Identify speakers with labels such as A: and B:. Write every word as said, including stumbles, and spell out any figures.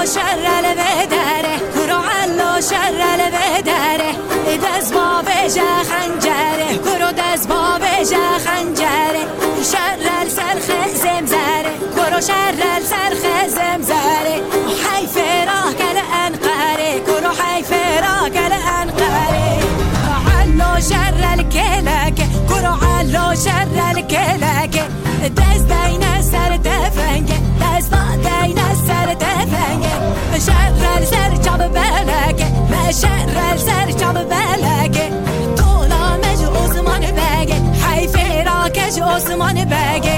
A: شر البدره کرو علو شر البدره دست با بجا خنجره کرو دست با بجا خنجره شر السرخ زمزره کرو شر السرخ زمزره حیف راه کل انقره کرو حیف راه کل انقره علو شر الکلک کرو علو شر الکلک دست دین سر تفنگ دست دین سر تفنگ شر سر چاب بلک شر سر چاب بلک طولا مج عثمان بگه حیف راکش عثمان بگه